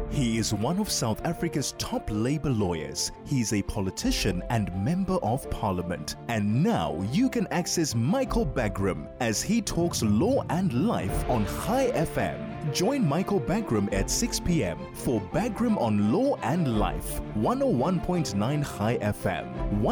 He is one of South Africa's top labour lawyers. He's a politician and member of parliament. And now you can access Michael Bagram as he talks law and life on High FM. Join Michael Bagram at 6 p.m. for Bagram on Law and Life, 101.9 High FM,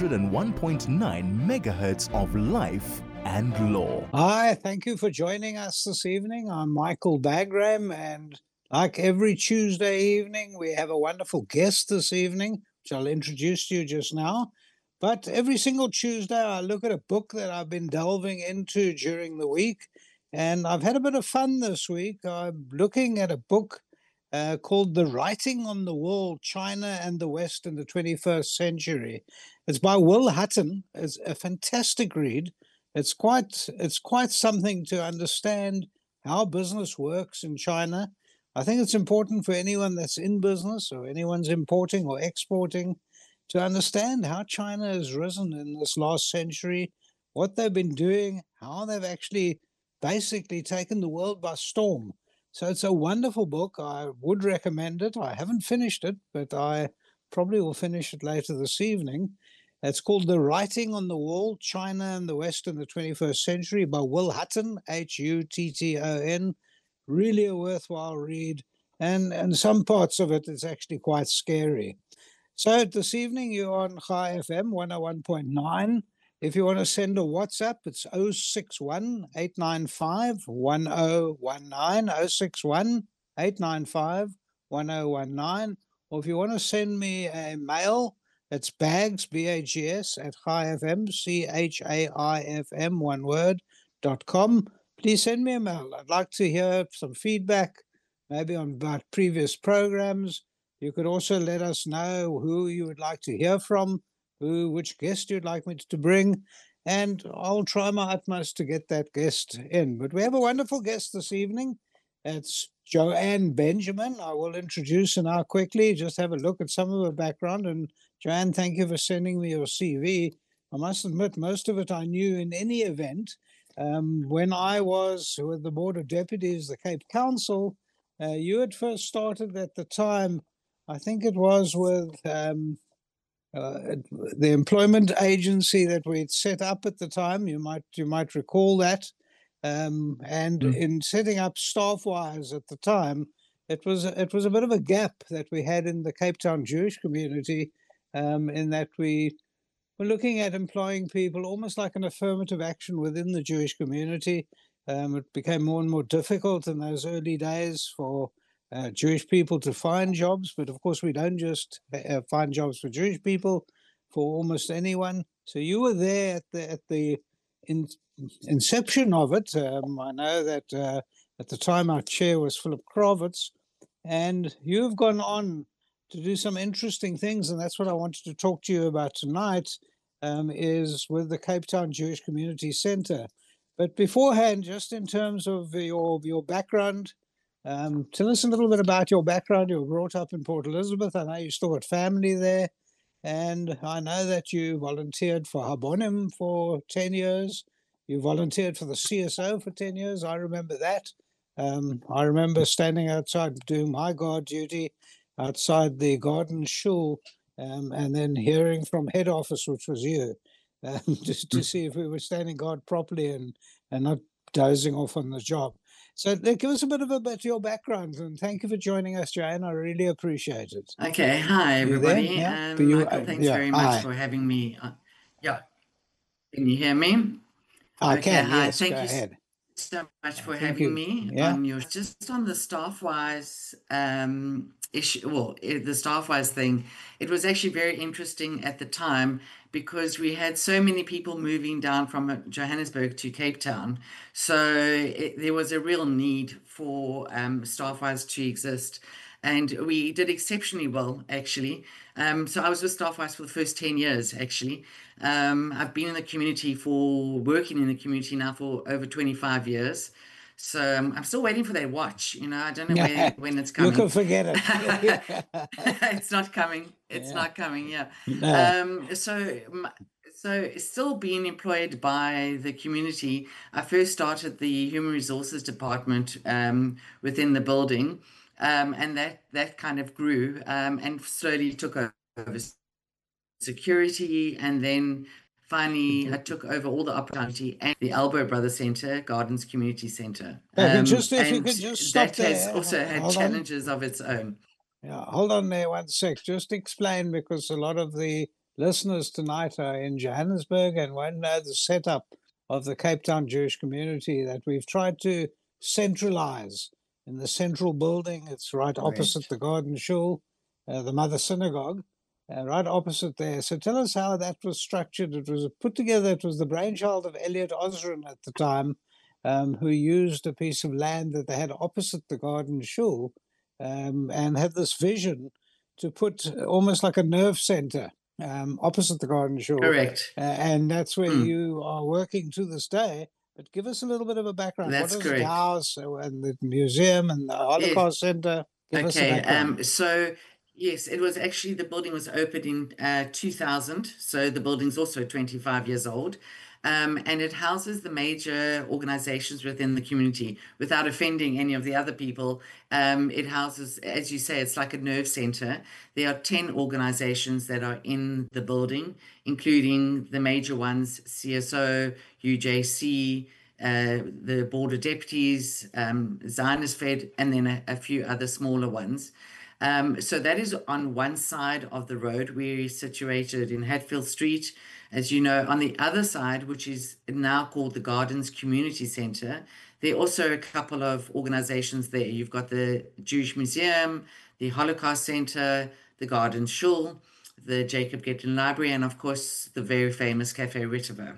101.9 megahertz of life and law. Hi, thank you for joining us this evening. I'm Michael Bagram, and like every Tuesday evening, we have a wonderful guest this evening, which I'll introduce to you just now. But every single Tuesday, I look at a book that I've been delving into during the week, and I've had a bit of fun this week. I'm looking at a book called The Writing on the Wall, China and the West in the 21st Century. It's by Will Hutton. It's a fantastic read. It's quite something to understand how business works in China. I think it's important for anyone that's in business or anyone's importing or exporting to understand how China has risen in this last century, what they've been doing, how they've actually basically taken the world by storm. So it's a wonderful book. I would recommend it. I haven't finished it, but I probably will finish it later this evening. It's called The Writing on the Wall, China and the West in the 21st Century by Will Hutton, Hutton. Really a worthwhile read. And some parts of it is actually quite scary. So this evening you're on High FM 101.9. If you want to send a WhatsApp, it's 061 895 1019, 061 895 1019. Or if you want to send me a mail, it's bags, B-A-G-S, at highfm, CHAIFM, one word, .com. Please send me a mail. I'd like to hear some feedback, maybe about previous programs. You could also let us know who you would like to hear from, which guest you'd like me to bring, and I'll try my utmost to get that guest in. But we have a wonderful guest this evening. It's Joanne Benjamin. I will introduce her now quickly, just have a look at some of her background. And Joanne, thank you for sending me your CV. I must admit, most of it I knew in any event. When I was with the Board of Deputies, the Cape Council, you had first started at the time, I think it was with the employment agency that we'd set up at the time. You might recall that. In setting up Staffwise at the time, it was a bit of a gap that we had in the Cape Town Jewish community, in that we were looking at employing people almost like an affirmative action within the Jewish community. It became more and more difficult in those early days for Jewish people to find jobs, but of course we don't just find jobs for Jewish people, for almost anyone. So you were there at the inception of it. I know that at the time our chair was Philip Kravitz, and you've gone on to do some interesting things, and that's what I wanted to talk to you about tonight, is with the Cape Town Jewish Community Centre. But beforehand, just in terms of your background, tell us a little bit about your background. You were brought up in Port Elizabeth. I know you still got family there. And I know that you volunteered for Habonim for 10 years. You volunteered for the CSO for 10 years. I remember that. I remember standing outside doing my guard duty outside the Garden Shul, and then hearing from head office, which was you, just to see if we were standing guard properly and not dozing off on the job. So give us a bit about your background, and thank you for joining us, Joanne. I really appreciate it. Okay, hi everybody. Yeah? Michael, thanks very much hi. for having me. Yeah, can you hear me? I Okay, can, hi. yes, Thank go you ahead. so much for Thank having you. me Yeah. on your just on the Staffwise issue. Well, the Staffwise thing. It was actually very interesting at the time because we had so many people moving down from Johannesburg to Cape Town. So there was a real need for Staffwise to exist. And we did exceptionally well, actually. So I was with Staffwise for the first 10 years, actually. I've been in the community working in the community now for over 25 years. So I'm still waiting for that watch. I don't know when it's coming. You can forget it. It's not coming. It's not coming. Yeah. No. So still being employed by the community, I first started the human resources department within the building. and that kind of grew and slowly took over security, and then finally I took over all the opportunity and the Elbow Brothers Centre, Gardens Community Centre. If you And could just stop that has there. also had Hold on. challenges of its own. Yeah, hold on there one sec. Just explain, because a lot of the listeners tonight are in Johannesburg and won't know the setup of the Cape Town Jewish community, that we've tried to centralize in the central building. It's right opposite the Garden Shul, the Mother Synagogue, right opposite there. So tell us how that was structured. It was put together, it was the brainchild of Elliot Osron at the time, who used a piece of land that they had opposite the Garden Shul, and had this vision to put almost like a nerve center opposite the Garden Shul. Correct. And that's where you are working to this day. But give us a little bit of a background. That's what is correct. the house and the museum and the Holocaust Center? Give us a background. So yes, it was actually, the building was opened in 2000, so the building's also 25 years old. And it houses the major organizations within the community without offending any of the other people. It houses, as you say, it's like a nerve center. There are 10 organizations that are in the building, including the major ones, CSO, UJC, the Board of Deputies, Zionist Fed, and then a few other smaller ones. So that is on one side of the road. We're situated in Hatfield Street, as you know. On the other side, which is now called the Gardens Community Centre, there are also a couple of organizations there. You've got the Jewish Museum, the Holocaust Centre, the Garden Shul, the Jacob Gitlin Library, and of course the very famous Cafe Ritiver.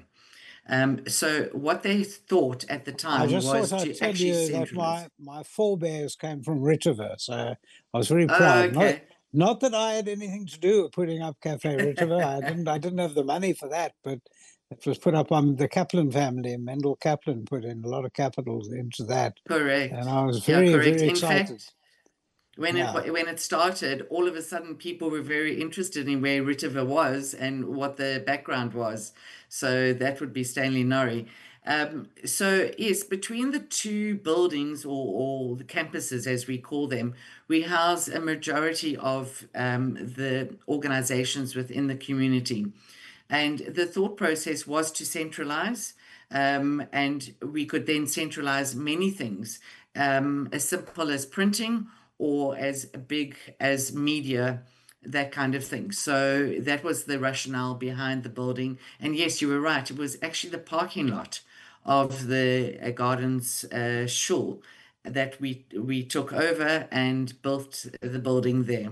So what they thought at the time was to actually centralize. My forebears came from Ritiver, so I was very Oh, proud. okay. Not that I had anything to do with putting up Cafe Ritiver. I didn't have the money for that, but it was put up on the Kaplan family. Mendel Kaplan put in a lot of capital into that, Correct. and I was Yeah, very, correct. very In excited. fact, when it started, all of a sudden people were very interested in where Ritiver was and what the background was. So that would be Stanley Norrie. So yes, between the two buildings, or the campuses as we call them, we house a majority of the organizations within the community. And the thought process was to centralize, and we could then centralize many things, as simple as printing or as big as media, that kind of thing. So that was the rationale behind the building. And yes, you were right. It was actually the parking lot of the Gardens Shul that we took over and built the building there.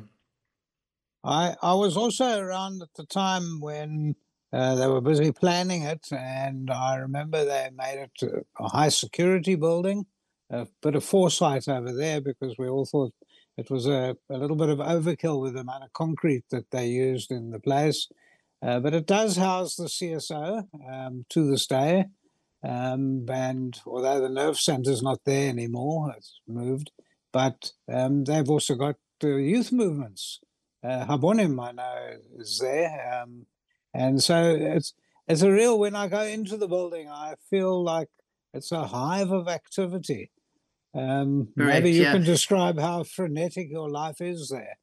I was also around at the time when they were busy planning it, and I remember they made it a high security building, a bit of foresight over there, because we all thought it was a little bit of overkill with the amount of concrete that they used in the place. But it does house the CSO to this day. And although the nerve center's not there anymore, it's moved, but they've also got youth movements. Habonim, I know, is there. And so it's a real, when I go into the building, I feel like it's a hive of activity. Maybe you can describe how frenetic your life is there.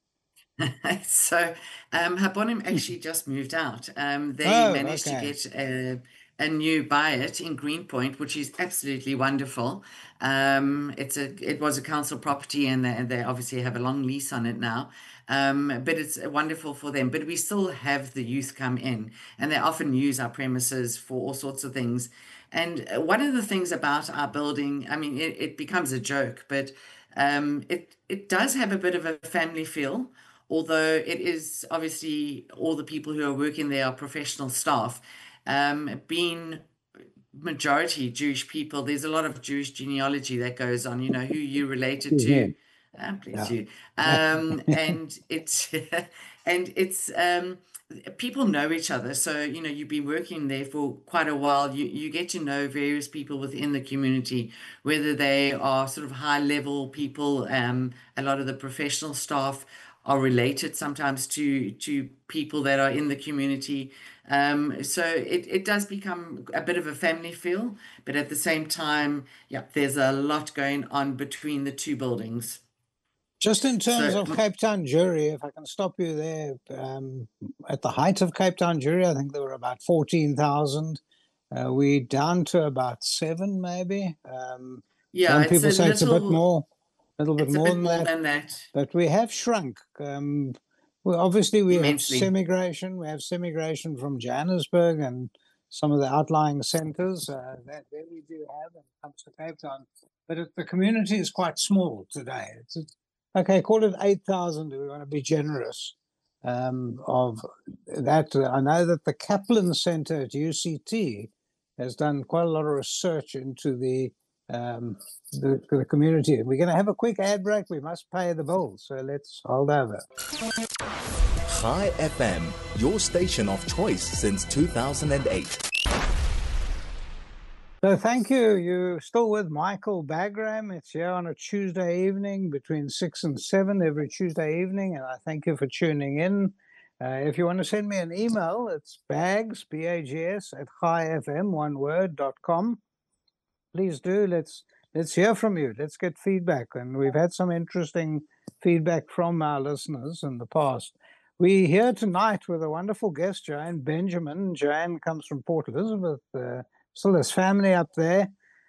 So Habonim actually just moved out. They managed to get a new buy-it in Greenpoint, which is absolutely wonderful. It was a council property, and they obviously have a long lease on it now. But it's wonderful for them. But we still have the youth come in, and they often use our premises for all sorts of things. And one of the things about our building, I mean, it becomes a joke, but it does have a bit of a family feel, although it is obviously all the people who are working there are professional staff. Being majority Jewish people, there's a lot of Jewish genealogy that goes on, you know, who you related to. Bless you. And it's people know each other. So, you know, you've been working there for quite a while. You get to know various people within the community, whether they are sort of high level people. A lot of the professional staff are related sometimes to people that are in the community. So it does become a bit of a family feel, but at the same time, yeah, there's a lot going on between the two buildings. Just in terms So of Cape Town Jury, if I can stop you there, at the height of Cape Town Jury, I think there were about 14,000. We down to about 7, maybe. yeah, Some people say it's a bit more it's a bit than more that, than that but we have shrunk. Well, obviously, we have immensely. semigration. We have semigration from Johannesburg and some of the outlying centres. That we do have when it comes to Cape Town, but the community is quite small today. Okay, call it 8,000. We want to be generous. Of that, I know that the Kaplan Centre at UCT has done quite a lot of research into the community. We're going to have a quick ad break. We must pay the bills, so let's hold over. High FM, your station of choice since 2008. So thank you. You're still with Michael Bagram. It's here on a Tuesday evening between 6 and 7 every Tuesday evening, and I thank you for tuning in. If you want to send me an email, it's bags, B-A-G-S, at highfm.com. Please do. Let's hear from you. Let's get feedback. And we've had some interesting feedback from our listeners in the past. We're here tonight with a wonderful guest, Joanne Benjamin. Joanne comes from Port Elizabeth, still has family up there.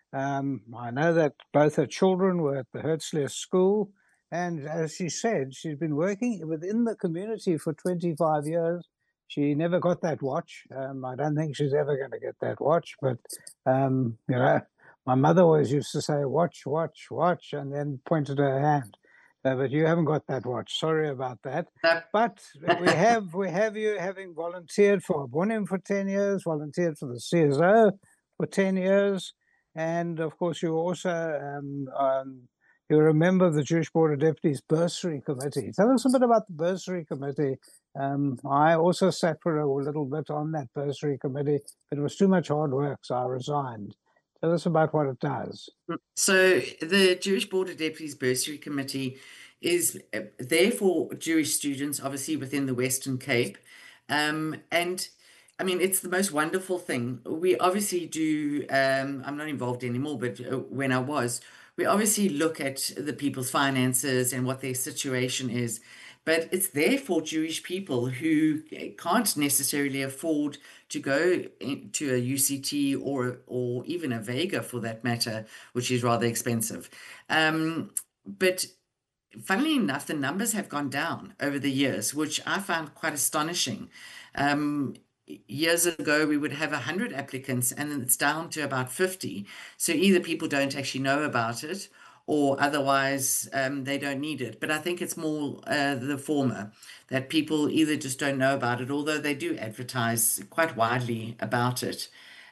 I know that both her children were at the Hertzler School. And as she said, she's been working within the community for 25 years. She never got that watch. I don't think she's ever going to get that watch. But, you know, my mother always used to say, watch, watch, watch, and then pointed her hand. But you haven't got that watch. Sorry about that. But we have you having volunteered for Bonim for 10 years, volunteered for the CSO for 10 years. And, of course, you also you're a member of the Jewish Board of Deputies Bursary Committee. Tell us a bit about the Bursary Committee. I also sat for a little bit on that Bursary Committee, but it was too much hard work, so I resigned. Tell us about what it does. So the Jewish Board of Deputies Bursary Committee is there for Jewish students, obviously within the Western Cape. And I mean, it's the most wonderful thing. We obviously do, I'm not involved anymore, but when I was, we obviously look at the people's finances and what their situation is. But it's there for Jewish people who can't necessarily afford to go to a UCT or even a Vega for that matter, which is rather expensive. But funnily enough, the numbers have gone down over the years, which I found quite astonishing. Years ago, we would have 100 applicants and then it's down to about 50. So either people don't actually know about it or otherwise they don't need it. But I think it's more the former, that people either just don't know about it, although they do advertise quite widely about it.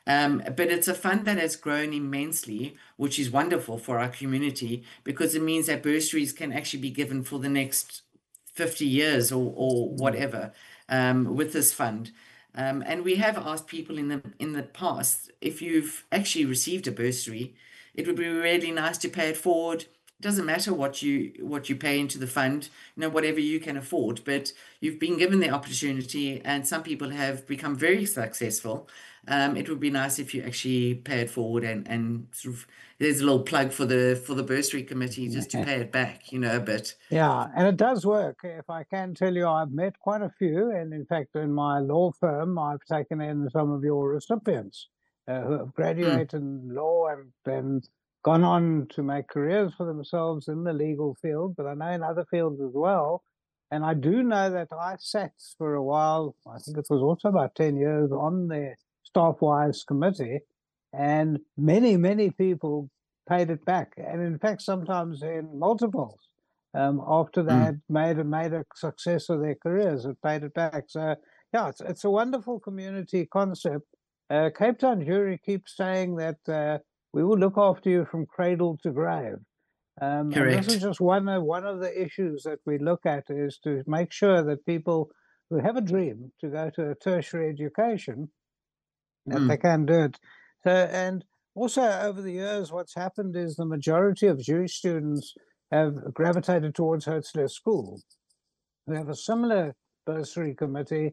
But it's a fund that has grown immensely, which is wonderful for our community because it means that bursaries can actually be given for the next 50 years or whatever with this fund. And we have asked people in the past, if you've actually received a bursary, it would be really nice to pay it forward. It doesn't matter what you pay into the fund, you know, whatever you can afford, but you've been given the opportunity and some people have become very successful. It would be nice if you actually pay it forward and sort of there's a little plug for the bursary committee just to pay it back, you know, a bit. Yeah, and it does work. If I can tell you, I've met quite a few, and in fact, in my law firm, I've taken in some of your recipients who have graduated in law and then gone on to make careers for themselves in the legal field, but I know in other fields as well. And I do know that I sat for a while, I think it was also about 10 years, on the Staff-Wise Committee, and many, many people paid it back. And in fact, sometimes in multiples. After they had made a success of their careers, it paid it back. So, yeah, it's a wonderful community concept. Cape Town Jury keeps saying that we will look after you from cradle to grave. And this is just one of the issues that we look at is to make sure that people who have a dream to go to a tertiary education, that they can do it. So, and also over the years, what's happened is the majority of Jewish students have gravitated towards Hertzler School. We have a similar bursary committee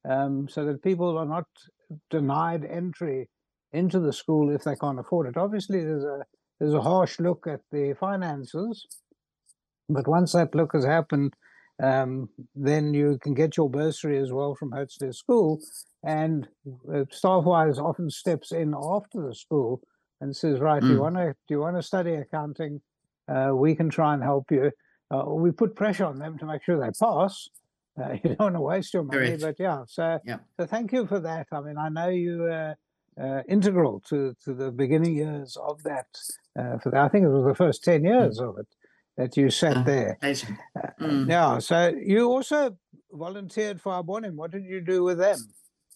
so that people are not denied entry into the school if they can't afford it. Obviously, there's a harsh look at the finances, But once that look has happened, then you can get your bursary as well from Hertzler School. And Staffwise often steps in after the school and says, right, do you want to study accounting? We can try and help you. We put pressure on them to make sure they pass. You don't want to waste your money, Correct. but yeah. So thank you for that. I mean, I know you integral to the beginning years of that. For that, I think it was the first 10 years of it that you sat there. Pleasure. Yeah. So you also volunteered for Harbonim. What did you do with them?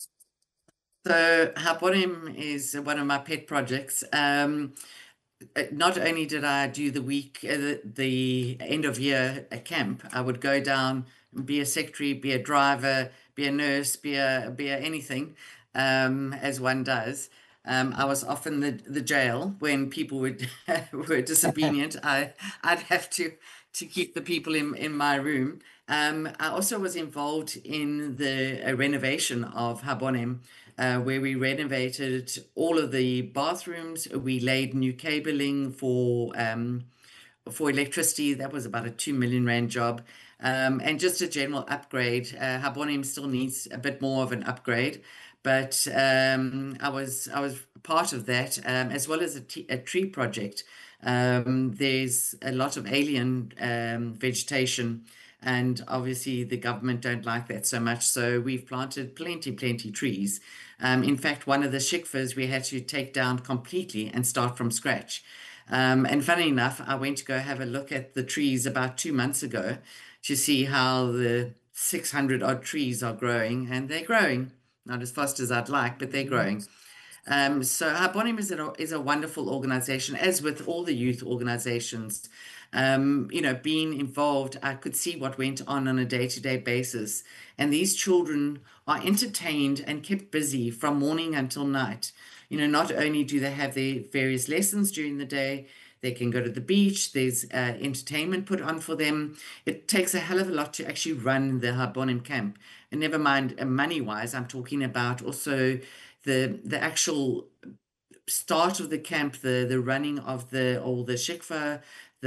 So Harbonim is one of my pet projects. Not only did I do the week, the end of year camp, I would go down, be a secretary, be a driver, be a nurse, be a anything, as one does. I was often the jail when people were disobedient. I'd have to keep the people in my room. I also was involved in the renovation of Harbonim, where we renovated all of the bathrooms. We laid new cabling for electricity. That was about a 2 million rand job. And just a general upgrade. Harbonim still needs a bit more of an upgrade, but I was part of that, as well as a tree project. There's a lot of alien vegetation, and obviously the government don't like that so much. So we've planted plenty trees. In fact, one of the shikfas we had to take down completely and start from scratch. And funny enough, I went to go have a look at the trees about 2 months ago to see how the 600 odd trees are growing, and they're growing, not as fast as I'd like, but they're growing. So Harbonim is a wonderful organization, as with all the youth organizations. Being involved, I could see what went on a day-to-day basis. And these children are entertained and kept busy from morning until night. Not only do they have their various lessons during the day, they can go to the beach, there's entertainment put on for them. It takes a hell of a lot to actually run the Harbonim camp. And never mind money-wise, I'm talking about also the actual start of the camp, the running of the shikfa,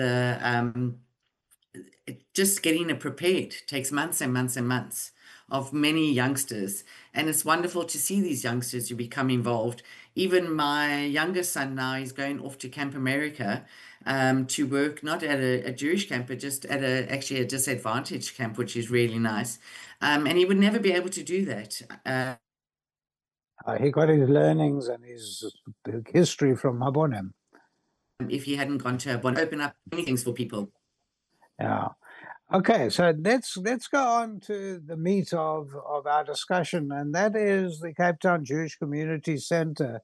just getting it prepared takes months and months and months of many youngsters. And it's wonderful to see these youngsters who become involved. Even my youngest son now is going off to Camp America to work, not at a Jewish camp, but just at actually a disadvantaged camp, which is really nice. And he would never be able to do that. He got his learnings and his history from Harbonim. If he hadn't gone to Harbonim, open up many things for people. Yeah. Okay, so let's go on to the meat of our discussion, and that is the Cape Town Jewish Community Centre.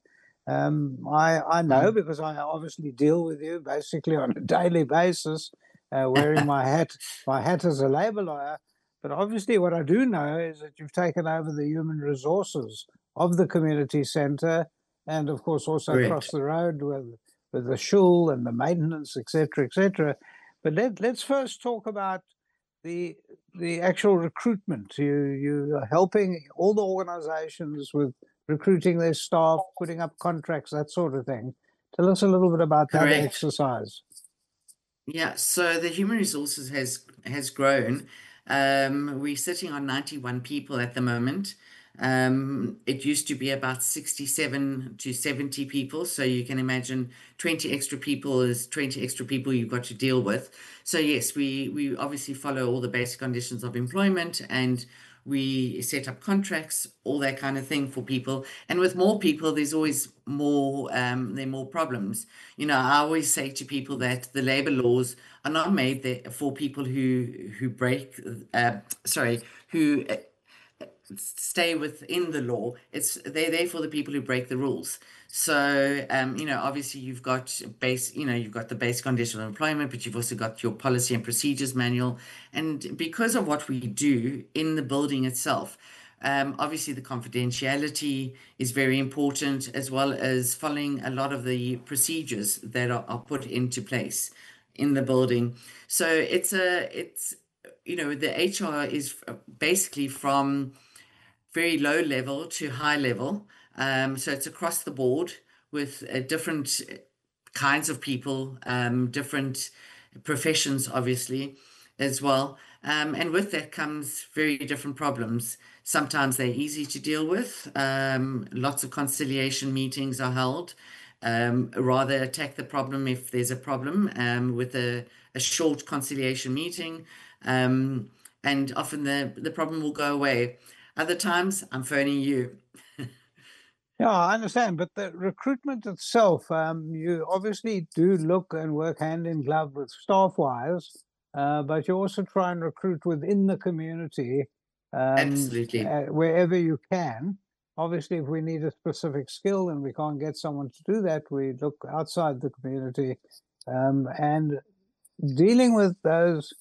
I know because I obviously deal with you basically on a daily basis, wearing my hat as a labour lawyer. But obviously, what I do know is that you've taken over the human resources of the community centre, and of course also across the road with the shul and the maintenance, etc., etc. But let's first talk about the actual recruitment. You are helping all the organizations with recruiting their staff, putting up contracts, that sort of thing. Tell us a little bit about that exercise. Yeah, so the human resources has grown. We're sitting on 91 people at the moment. It used to be about 67 to 70 people. So you can imagine 20 extra people is 20 extra people you've got to deal with. So yes, we obviously follow all the basic conditions of employment, and we set up contracts, all that kind of thing for people. And with more people, there's always more, there are more problems. I always say to people that the labor laws are not made there for people who break, who stay within the law. They're there for the people who break the rules. So obviously you've got the basic condition of employment, but you've also got your policy and procedures manual. And because of what we do in the building itself, obviously the confidentiality is very important, as well as following a lot of the procedures that are put into place in the building. So the HR is basically from very low level to high level. So it's across the board with different kinds of people, different professions, obviously, as well. And with that comes very different problems. Sometimes they're easy to deal with. Lots of conciliation meetings are held. Rather attack the problem if there's a problem with a short conciliation meeting. And often the problem will go away. Other times, I'm phoning you. Yeah, I understand, but the recruitment itself, you obviously do look and work hand in glove with staff-wise, but you also try and recruit within the community, Absolutely. wherever you can. Obviously, if we need a specific skill and we can't get someone to do that, we look outside the community. And dealing with those,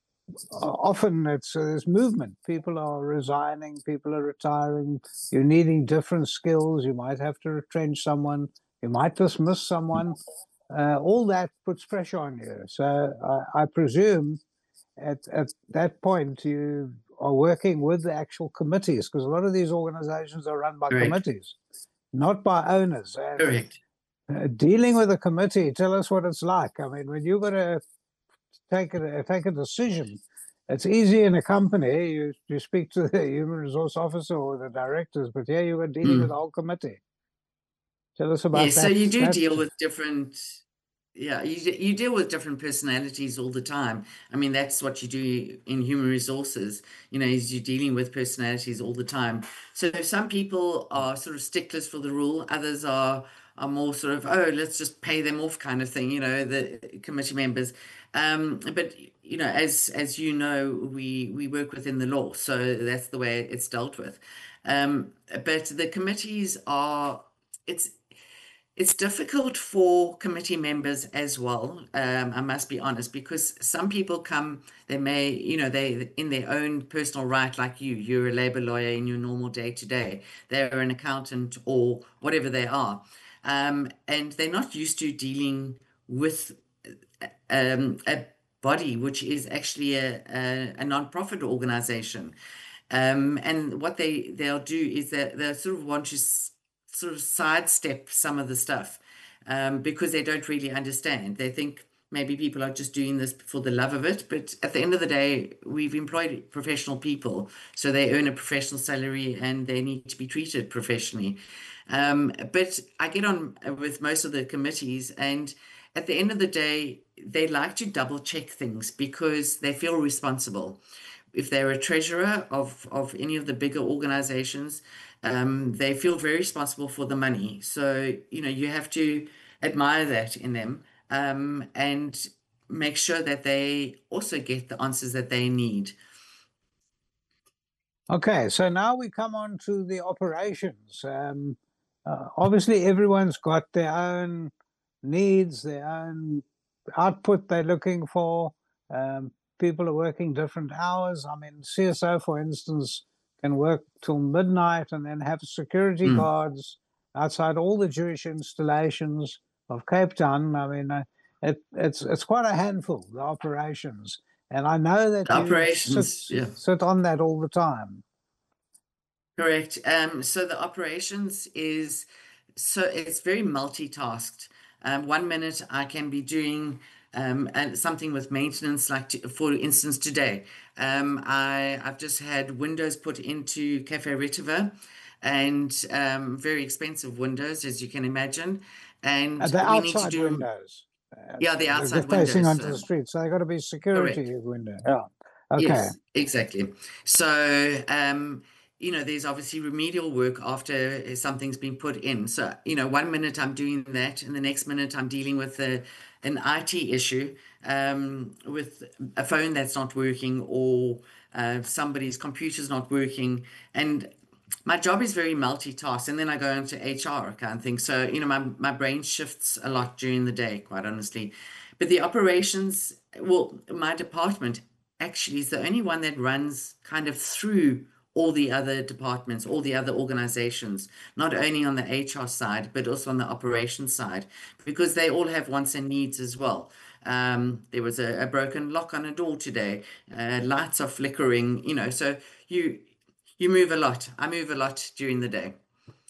often there's movement. People are resigning, people are retiring. You're needing different skills. You might have to retrench someone. You might dismiss someone. All that puts pressure on you. So I presume at that point you are working with the actual committees, because a lot of these organizations are run by Correct. committees, not by owners. And Correct. dealing with a committee, tell us what it's like. I mean, when you've got to take a decision, it's easy in a company. You speak to the human resource officer or the directors, but here you are dealing with the whole committee. Tell us about Yes, so that. you do deal with different, yeah, you deal with different personalities all the time. I mean, that's what you do in human resources, is you're dealing with personalities all the time. So some people are sort of sticklers for the rule, others are more sort of, oh, let's just pay them off kind of thing, the committee members. But as you know, we work within the law, so that's the way it's dealt with. But the committees are, it's difficult for committee members as well. I must be honest, because some people come, they may, they in their own personal right, like you're a labor lawyer in your normal day to day. They're an accountant or whatever they are. And they're not used to dealing with a body which is actually a non-profit organization. And what they'll do is that they sort of want to sort of sidestep some of the stuff because they don't really understand. They think maybe people are just doing this for the love of it, but at the end of the day, we've employed professional people, so they earn a professional salary and they need to be treated professionally. But I get on with most of the committees, and at the end of the day, they like to double check things because they feel responsible. If they're a treasurer of any of the bigger organizations, they feel very responsible for the money. So, you have to admire that in them, and make sure that they also get the answers that they need. Okay, so now we come on to the operations. Obviously, everyone's got their own needs, their own output they're looking for. People are working different hours. I mean, CSO, for instance, can work till midnight and then have security guards outside all the Jewish installations of Cape Town. I mean, it's quite a handful, the operations. And I know that The you operations, yeah. sit on that all the time. Correct. So the operations it's very multitasked. 1 minute I can be doing something with maintenance, like for instance today, I've just had windows put into Cafe Retiva, and very expensive windows, as you can imagine. And The we need to outside do, windows. yeah, the outside They're facing windows. onto the street, so they've got to be security Correct. window. Yeah. Okay. Yes, exactly. So, there's obviously remedial work after something's been put in. So, 1 minute I'm doing that, and the next minute I'm dealing with an IT issue, with a phone that's not working, or somebody's computer's not working. And my job is very multitask, and then I go into HR kind of thing. So, my brain shifts a lot during the day, quite honestly. But the operations, well, my department actually is the only one that runs kind of through all the other departments, all the other organizations, not only on the HR side, but also on the operations side, because they all have wants and needs as well. There was a broken lock on a door today, lights are flickering, so you move a lot. I move a lot during the day.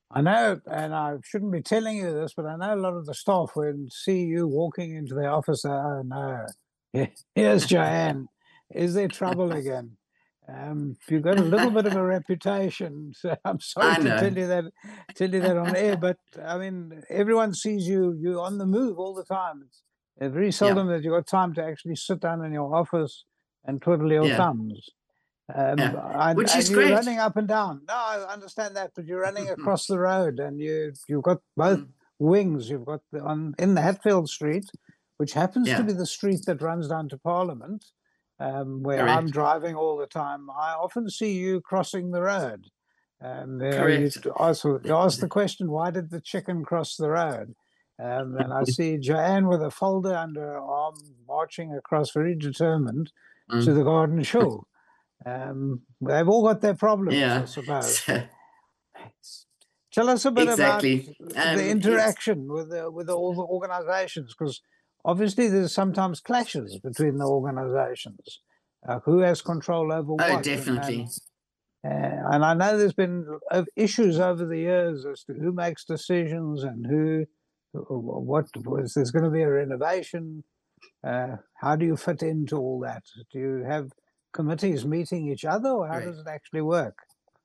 I know, and I shouldn't be telling you this, but I know a lot of the staff when see you walking into their office, say, "Oh no, here's Joanne. Is there trouble again?" You've got a little bit of a reputation, so I'm sorry I to know. tell you that on air. But I mean, everyone sees you on the move all the time. It's very Yeah, seldom that you've got time to actually sit down in your office and twiddle your yeah, thumbs. yeah. Which And is you're great. running up and down. No, I understand that, but you're running across the road, and you've got both Mm, wings. You've got on in the Hatfield Street, which happens to yeah, be the street that runs down to Parliament, where I'm correct, driving all the time. I often see you crossing the road. You correct. also you ask the question, why did the chicken cross the road? And I see Joanne with a folder under her arm, marching across, very determined, to Mm, the garden show. They've all got their problems, I yeah, suppose. so, Tell us a bit about exactly. the It's interaction with all the organizations, because obviously there's sometimes clashes between the organizations. Who has control over oh, what? definitely. And I know there's been issues over the years as to who makes decisions and what was there's going to be a renovation. How do you fit into all that? Do you have committees meeting each other, or how does Correct. it actually work?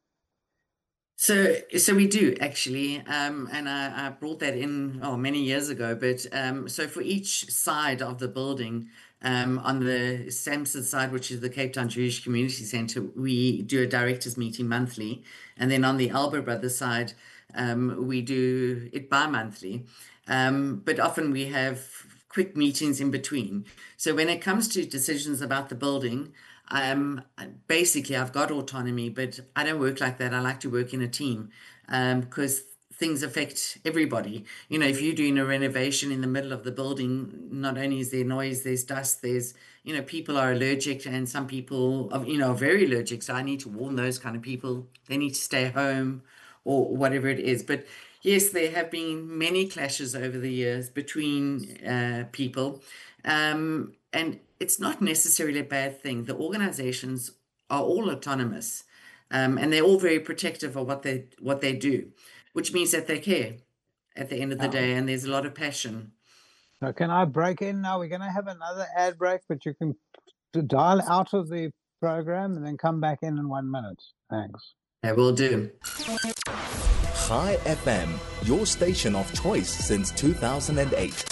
So we do actually, and I brought that in many years ago. But so for each side of the building, on the Samson side, which is the Cape Town Jewish Community Centre, we do a directors meeting monthly, and then on the Alba Brothers side, we do it bi-monthly. But often we have quick meetings in between. So when it comes to decisions about the building, um, basically, I've got autonomy, but I don't work like that. I like to work in a team, because things affect everybody. You know, if you're doing a renovation in the middle of the building, not only is there noise, there's dust, there's, people are allergic, and some people, are very allergic. So I need to warn those kind of people. They need to stay home or whatever it is. But yes, there have been many clashes over the years between people. And it's not necessarily a bad thing. The organizations are all autonomous, and they're all very protective of what they do, which means that they care at the end of the Now, day, and there's a lot of passion. so can I break in now? We're going to have another ad break, but you can dial out of the program and then come back in 1 minute. Thanks. They will do. High FM, your station of choice since 2008.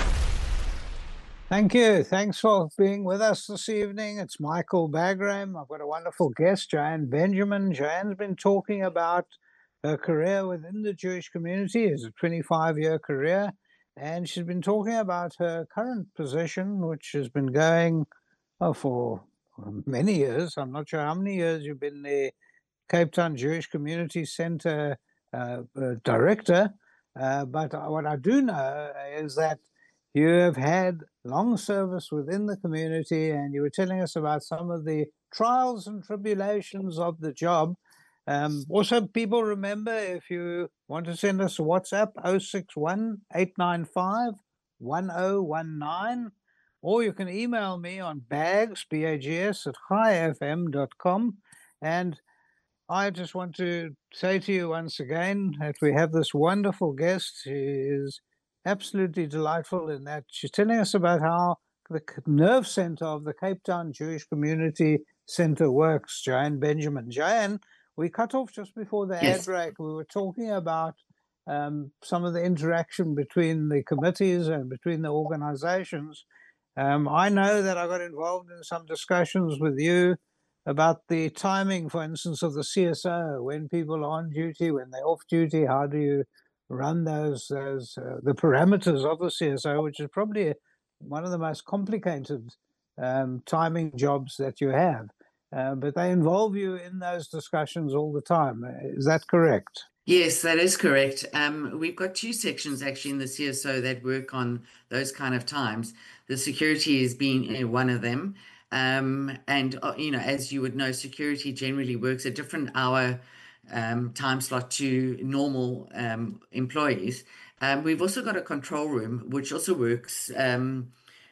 Thank you. Thanks for being with us this evening. It's Michael Bagram. I've got a wonderful guest, Joanne Benjamin. Joanne's been talking about her career within the Jewish community. It's a 25-year career. And she's been talking about her current position, which has been going for many years. I'm not sure how many years you've been the Cape Town Jewish Community Center director. But what I do know is that you have had long service within the community, and you were telling us about some of the trials and tribulations of the job. Also, people remember, if you want to send us a WhatsApp, 061 895 1019, or you can email me on bags, B-A-G-S, at highfm.com. And I just want to say to you once again that we have this wonderful guest. She is absolutely delightful in that she's telling us about how the nerve center of the Cape Town Jewish Community Center works. Joanne Benjamin. Joanne, we cut off just before the ad Yes. break. We were talking about some of the interaction between the committees and between the organizations. I know that I got involved in some discussions with you about the timing, for instance, of the CSO, when people are on duty, when they're off duty. How do you run those the parameters of the CSO, which is probably one of the most complicated timing jobs that you have. But they involve you in those discussions all the time. Is that correct? Yes, that is correct. We've got two sections actually in the CSO that work on those kind of times. The security is being one of them. And as you would know, security generally works a different hour time slot to normal employees. We've also got a control room, which also works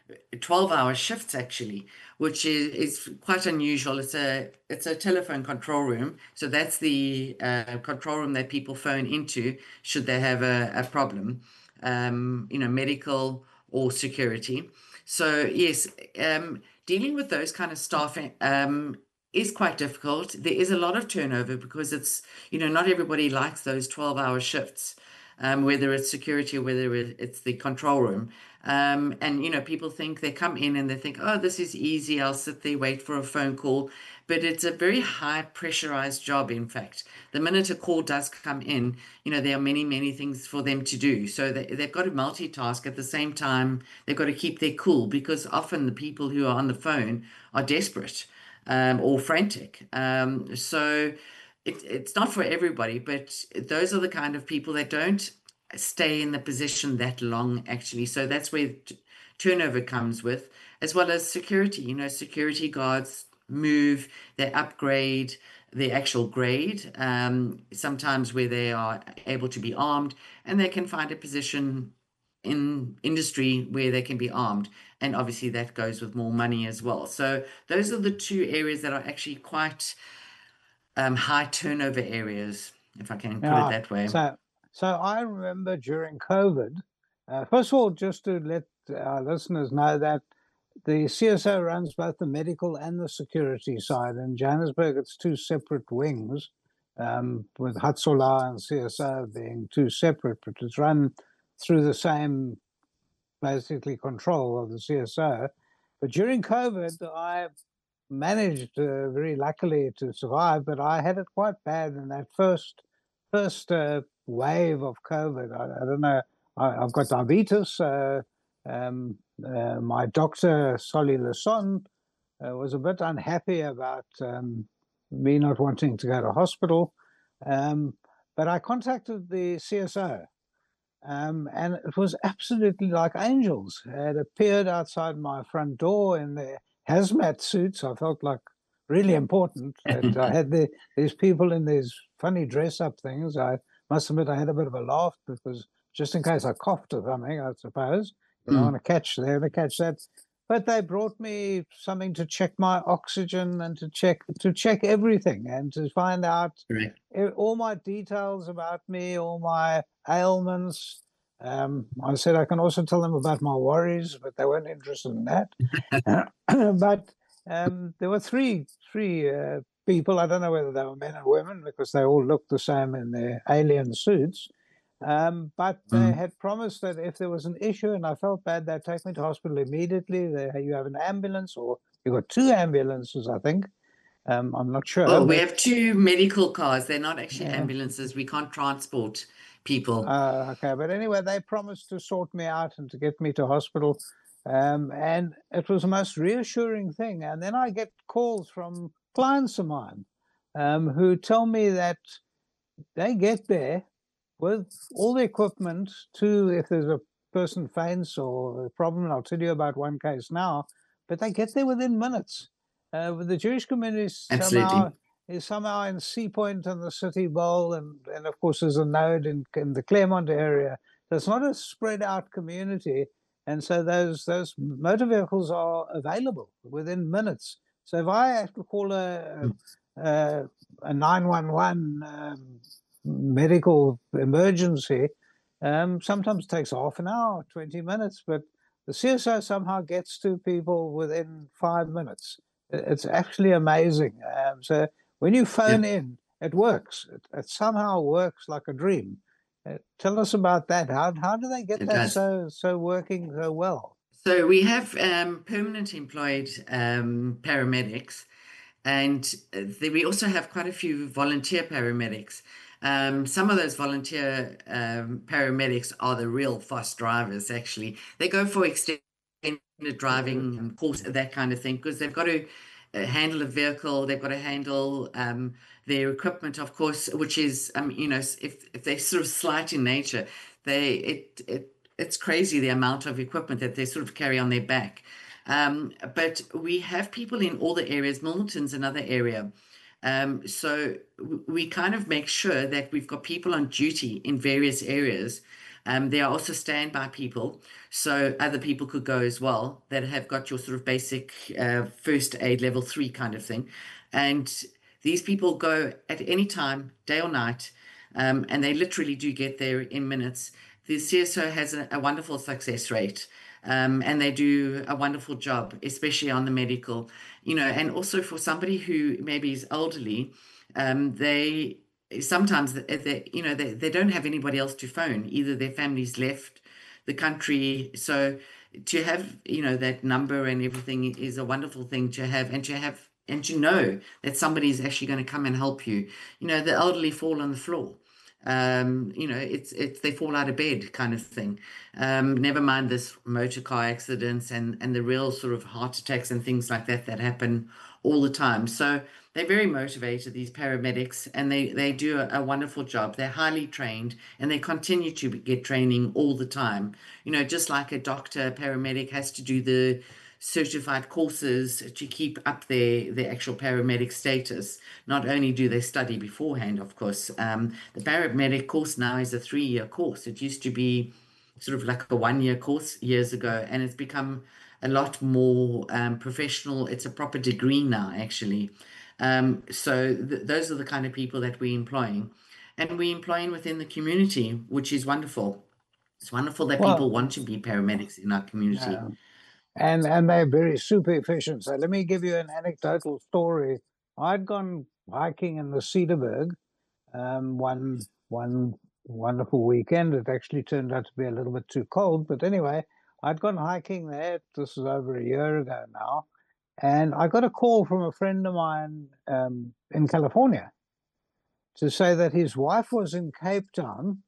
12-hour shifts actually, which is quite unusual. It's a telephone control room, so that's the control room that people phone into should they have a problem, medical or security. So yes, dealing with those kind of staff is quite difficult. There is a lot of turnover because not everybody likes those 12-hour shifts, whether it's security or whether it's the control room. And people think they come in and they think, oh, this is easy. I'll sit there, wait for a phone call. But it's a very high pressurized job, in fact. The minute a call does come in, there are many, many things for them to do. So they've got to multitask at the same time. They've got to keep their cool because often the people who are on the phone are desperate or frantic. So it's not for everybody, but those are the kind of people that don't stay in the position that long, actually. So that's where turnover comes with, as well as security. Security guards move, they upgrade the actual grade, sometimes where they are able to be armed and they can find a position in industry where they can be armed. And obviously that goes with more money as well. So those are the two areas that are actually quite high turnover areas, if I can put it Yeah. that way. So I remember during COVID, first of all, just to let our listeners know that the CSO runs both the medical and the security side. In Johannesburg, it's two separate wings, with Hatsola and CSO being two separate, but it's run through the same, basically, control of the CSO. But during COVID, I managed very luckily to survive, but I had it quite bad in that first wave of COVID. I don't know. I've got diabetes. My doctor, Solly Leson, was a bit unhappy about me not wanting to go to hospital. But I contacted the CSO, and it was absolutely like angels. It had appeared outside my front door in their hazmat suits. I felt like really important that I had these people in these funny dress-up things. I must admit I had a bit of a laugh because just in case I coughed or something, I suppose, they want to catch that. But they brought me something to check my oxygen and to check everything and to find out all my details about me, all my ailments. I said I can also tell them about my worries, but they weren't interested in that. But there were three people. I don't know whether they were men and women because they all looked the same in their alien suits. But they had promised that if there was an issue and I felt bad, they'd take me to hospital immediately. You have an ambulance, or you got two ambulances, I think. I'm not sure. Well, we have two medical cars. They're not actually ambulances. We can't transport people. Okay, but anyway, they promised to sort me out and to get me to hospital. And it was the most reassuring thing. And then I get calls from clients of mine who tell me that they get there with all the equipment if there's a person faints or a problem. I'll tell you about one case now, but they get there within minutes. With the Jewish community is somehow in Sea Point and the City Bowl, and of course there's a node in the Claremont area. So it's not a spread out community, and so those motor vehicles are available within minutes. So if I have to call a 911 medical emergency, sometimes it takes half an hour, 20 minutes, but the CSO somehow gets to people within 5 minutes. It's actually amazing. So when you phone in, it works. It somehow works like a dream. Tell us about that. How do they get that so working so well? So we have permanent employed paramedics, and we also have quite a few volunteer paramedics. Some of those volunteer paramedics are the real fast drivers, actually. They go for extended driving course, that kind of thing, because they've got to handle a vehicle, they've got to handle their equipment, of course, which is, if they're sort of slight in nature, it's crazy the amount of equipment that they sort of carry on their back. But we have people in all the areas. Milnerton's another area. So we kind of make sure that we've got people on duty in various areas. There are also standby people, so other people could go as well that have got your sort of basic first aid level 3 kind of thing. And these people go at any time, day or night, and they literally do get there in minutes. The CSO has a wonderful success rate. And they do a wonderful job, especially on the medical, and also for somebody who maybe is elderly, they sometimes they don't have anybody else to phone. Either their family's left the country, so to have that number and everything is a wonderful thing to have, and to know that somebody is actually going to come and help you. The elderly fall on the floor. It's they fall out of bed kind of thing. Never mind this motor car accidents and the real sort of heart attacks and things like that happen all the time. So they're very motivated, these paramedics, and they do a wonderful job. They're highly trained and they continue to get training all the time. Just like a doctor, paramedic has to do the certified courses to keep up their actual paramedic status. Not only do they study beforehand, of course, the paramedic course now is a 3-year course. It used to be sort of like a 1-year course years ago, and it's become a lot more professional. It's a proper degree now, actually. So those are the kind of people that we're employing, and we're employing within the community, which is wonderful. It's wonderful that people want to be paramedics in our community. And they're very super efficient. So let me give you an anecdotal story. I'd gone hiking in the Cederberg one wonderful weekend. It actually turned out to be a little bit too cold, but anyway, I'd gone hiking there. This was over a year ago now, and I got a call from a friend of mine in California to say that his wife was in Cape Town,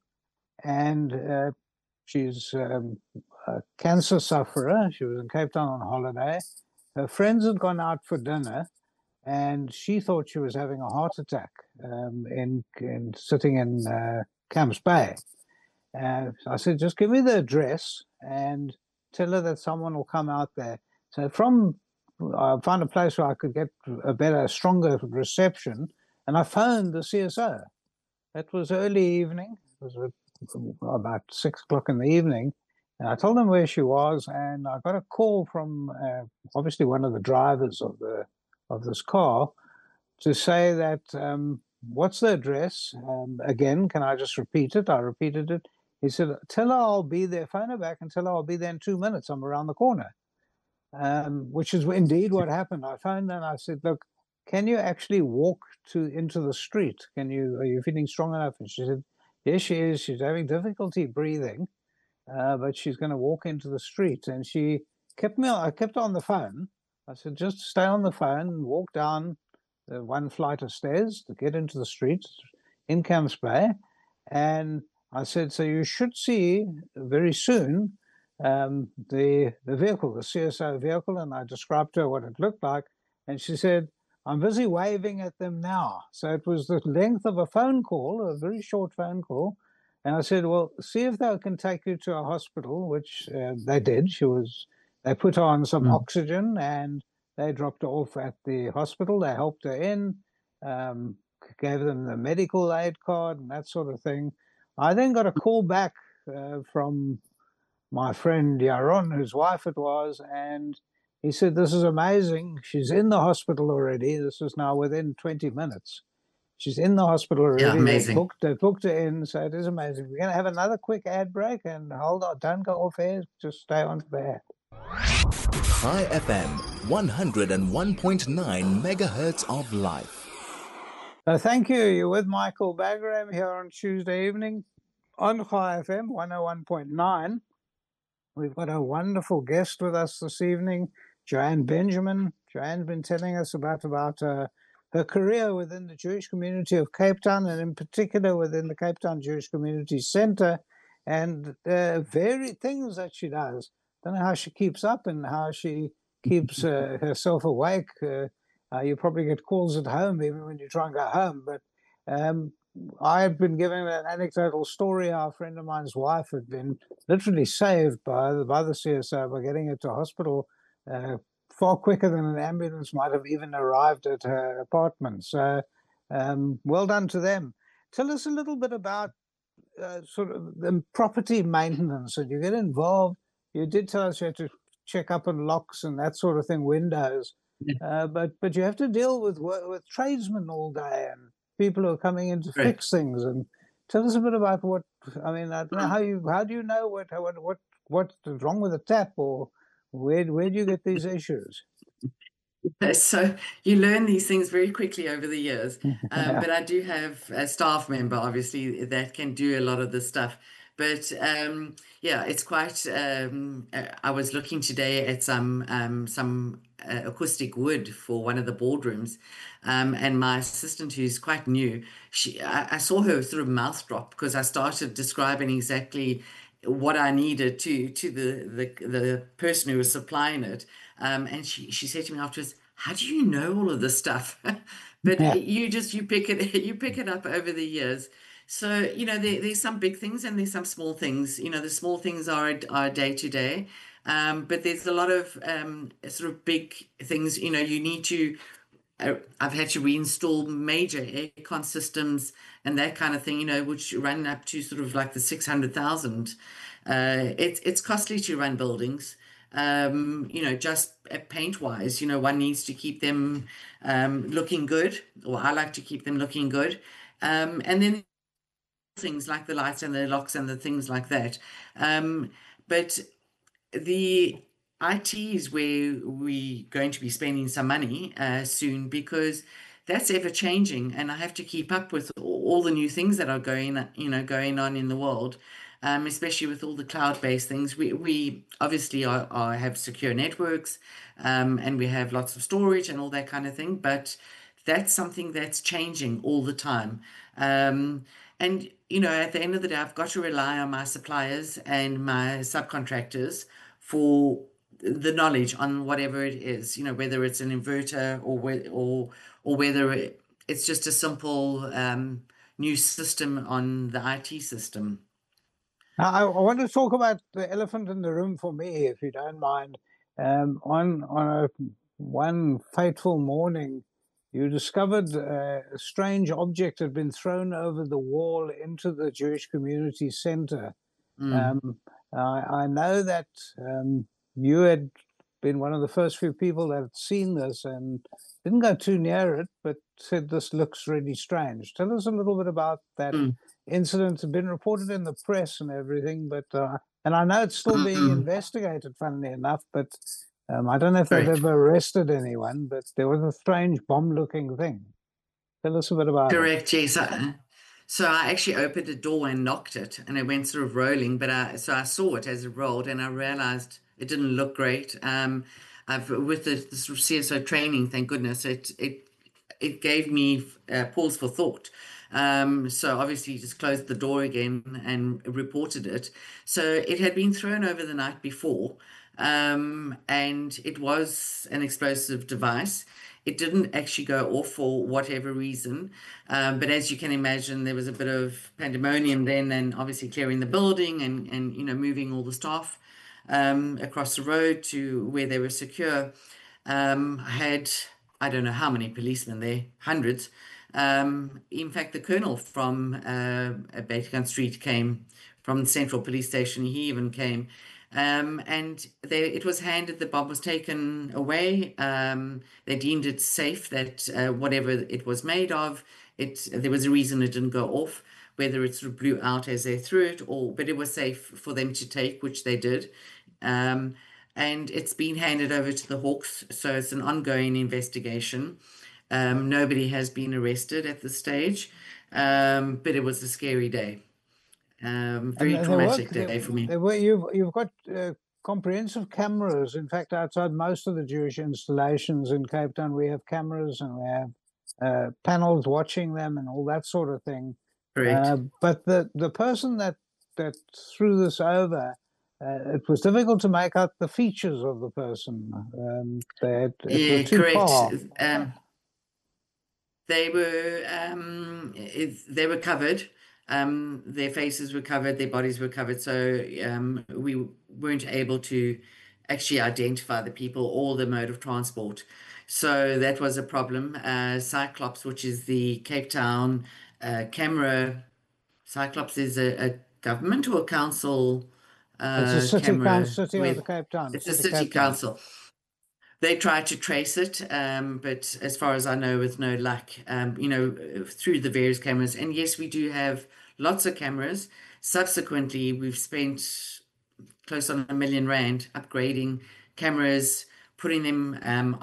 and she's a cancer sufferer. She was in Cape Town on holiday. Her friends had gone out for dinner, and she thought she was having a heart attack in sitting in Camps Bay. So I said, just give me the address and tell her that someone will come out there. So I found a place where I could get a better, stronger reception, and I phoned the CSO. It was early evening. It was about 6 o'clock in the evening. And I told them where she was, and I got a call from obviously one of the drivers of this car to say that, what's the address? Again, can I just repeat it? I repeated it. He said, tell her I'll be there, phone her back and tell her I'll be there in 2 minutes. I'm around the corner, which is indeed what happened. I phoned her and I said, look, can you actually walk into the street? Are you feeling strong enough? And she said, yes, she is. She's having difficulty breathing. But she's going to walk into the street, and I kept her on the phone. I said, just stay on the phone and walk down the one flight of stairs to get into the street in Camps Bay. And I said, so you should see very soon the vehicle, the CSO vehicle. And I described to her what it looked like. And she said, I'm busy waving at them now. So it was the length of a phone call, a very short phone call. And I said, well, see if they can take you to a hospital, which they did. They put her on some oxygen and they dropped her off at the hospital. They helped her in, gave them the medical aid card and that sort of thing. I then got a call back from my friend Yaron, whose wife it was, and he said, this is amazing. She's in the hospital already. This is now within 20 minutes. She's in the hospital already. Yeah, amazing. They booked her in, so it is amazing. We're going to have another quick ad break, and hold on, don't go off air, just stay on for the ad. Chai FM, 101.9 megahertz of life. Thank you. You're with Michael Bagram here on Tuesday evening on Chai FM, 101.9. We've got a wonderful guest with us this evening, Joanne Benjamin. Joanne's been telling us about her career within the Jewish community of Cape Town, and in particular within the Cape Town Jewish Community Center, and varied things that she does. Don't know how she keeps up and how she keeps herself awake. You probably get calls at home even when you try and go home. But I had been given an anecdotal story. Our friend of mine's wife had been literally saved by the CSO by getting her to hospital far quicker than an ambulance might have even arrived at her apartment. So well done to them. Tell us a little bit about sort of the property maintenance and you get involved. You did tell us you had to check up on locks and that sort of thing, windows. But you have to deal with tradesmen all day and people who are coming in to fix things. And tell us a bit about what I mean. I don't know how do you know what's wrong with the tap, or where do you get these issues? So you learn these things very quickly over the years. Yeah. But I do have a staff member, obviously, that can do a lot of this stuff. But yeah, it's quite. I was looking today at some acoustic wood for one of the boardrooms, and my assistant, who's quite new, I saw her sort of mouth drop because I started describing exactly what I needed to the person who was supplying it. And she said to me afterwards, "How do you know all of this stuff?" But Yeah. you pick it up over the years. So, there's some big things and there's some small things. The small things are day to day. But there's a lot of sort of big things. You need to. I've had to reinstall major aircon systems and that kind of thing, which run up to sort of like the 600,000. It's costly to run buildings. Just paint wise, one needs to keep them looking good, or I like to keep them looking good. And then things like the lights and the locks and the things like that. But the IT is where we're going to be spending some money soon, because that's ever changing, and I have to keep up with all the new things that are going on in the world, especially with all the cloud-based things. We obviously have secure networks, and we have lots of storage and all that kind of thing, but that's something that's changing all the time. And at the end of the day, I've got to rely on my suppliers and my subcontractors for the knowledge on whatever it is, whether it's an inverter or whether it's just a simple new system on the IT system. Now, I want to talk about the elephant in the room for me, if you don't mind. On one fateful morning, you discovered a strange object had been thrown over the wall into the Jewish Community Center. I know that you had been one of the first few people that had seen this and didn't go too near it, but said this looks really strange. Tell us a little bit about that incident. It's been reported in the press and everything, but and I know it's still being investigated, funnily enough, but I don't know if they've ever arrested anyone, but there was a strange bomb-looking thing. Tell us a bit about it. Correct, yes. So I actually opened a door and knocked it, and it went sort of rolling. But I saw it as it rolled, and I realized it didn't look great. With the sort of CSO training, thank goodness, it gave me pause for thought. So obviously just closed the door again and reported it. So it had been thrown over the night before, and it was an explosive device. It didn't actually go off for whatever reason. But as you can imagine, there was a bit of pandemonium then, and obviously clearing the building and moving all the staff across the road to where they were secure. I had, I don't know how many policemen there, hundreds. In fact, the colonel from Bakergun Street came from the Central Police Station. He even came. And it was handed, the bomb was taken away. They deemed it safe that whatever it was made of, there was a reason it didn't go off, whether it sort of blew out as they threw it, but it was safe for them to take, which they did. And it's been handed over to the Hawks, so it's an ongoing investigation. Nobody has been arrested at this stage, but it was a scary day. Very traumatic day for me. You've got comprehensive cameras. In fact, outside most of the Jewish installations in Cape Town, we have cameras and we have panels watching them and all that sort of thing. Correct. But the person that threw this over, it was difficult to make out the features of the person. It was too correct. far. They were covered. Their faces were covered, their bodies were covered, so we weren't able to actually identify the people or the mode of transport. So that was a problem. Cyclops, which is the Cape Town camera Cyclops is a government or a council It's a city camera. council, city of the Cape Town. It's a City city Cape Town. council. They tried to trace it, but as far as I know, with no luck, through the various cameras. And yes, we do have lots of cameras. Subsequently, we've spent close on R1 million upgrading cameras, putting them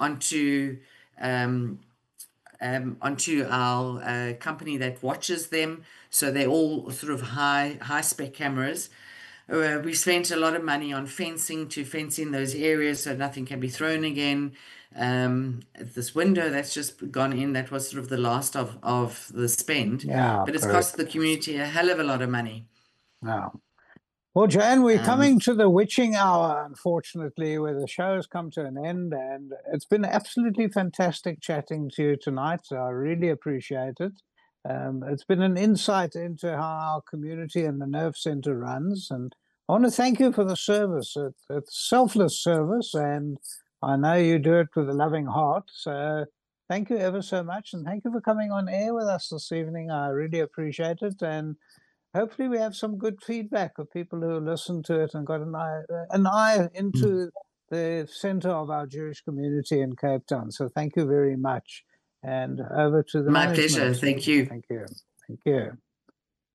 onto our company that watches them. So they're all sort of high spec cameras. We spent a lot of money on fencing to fence in those areas so nothing can be thrown again. This window that's just gone in, that was sort of the last of the spend. Yeah, but it's correct. cost the community a hell of a lot of money. Yeah. Well, Joanne, we're coming to the witching hour, unfortunately, where the show has come to an end, and it's been absolutely fantastic chatting to you tonight. So I really appreciate it. It's been an insight into how our community and the Nerve Center runs, and I want to thank you for the service. It's selfless service, and I know you do it with a loving heart. So thank you ever so much, and thank you for coming on air with us this evening. I really appreciate it, and hopefully we have some good feedback of people who listened to it and got an eye into the center of our Jewish community in Cape Town. So thank you very much. And over to the My management. pleasure. Thank you. Thank you. Thank you.